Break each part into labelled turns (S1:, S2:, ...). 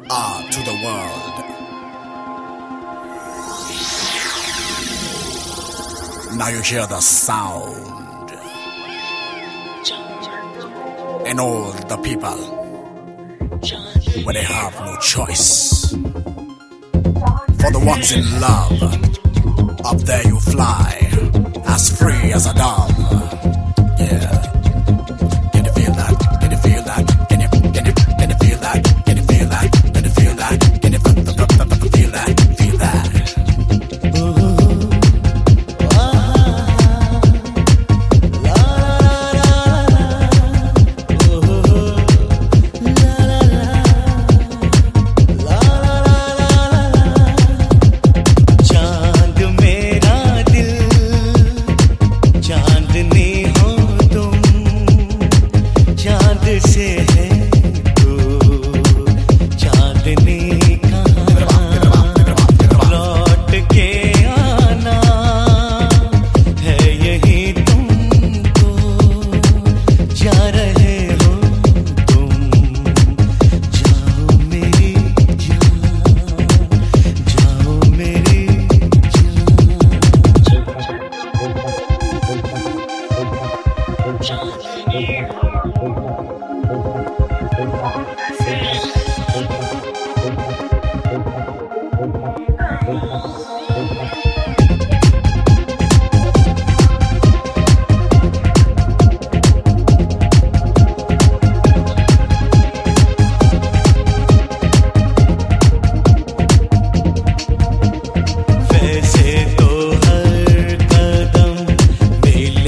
S1: are to the world. Now you hear the sound, and all the people, when they have no choice. For the ones in love, up there you fly, as free as a dove. Yeah. Can you feel that? Can you feel that? Can you feel that? Can you feel that? Can you feel that? Can you feel that? Feel that? Feel that?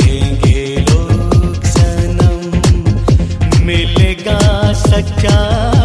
S2: Sacha